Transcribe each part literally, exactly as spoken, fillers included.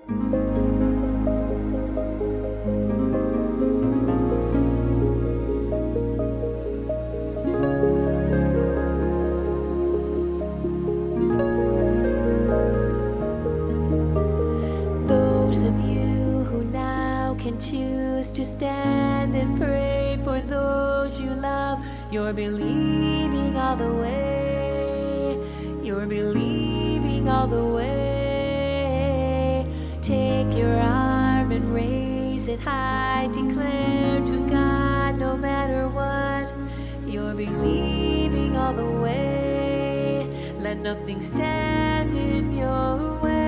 Those of you who now can choose to stand and pray for those you love, you're believing all the way. You're believing all the way. Take your arm and raise it high. Declare to God no matter what. You're believing all the way. Let nothing stand in your way.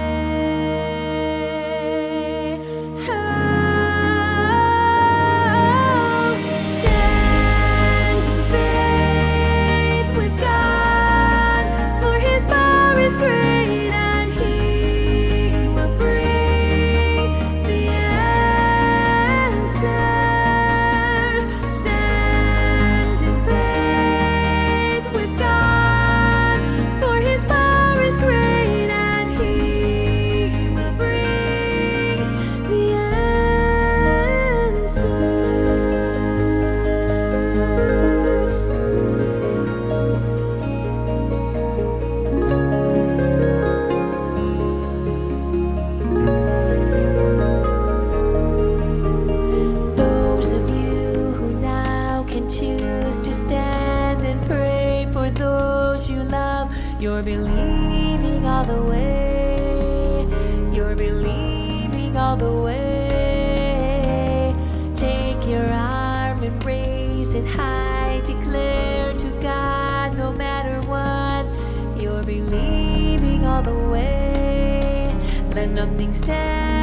You're believing all the way. You're believing all the way. Take your arm and raise it high. Declare to God no matter what. You're believing all the way. Let nothing stand.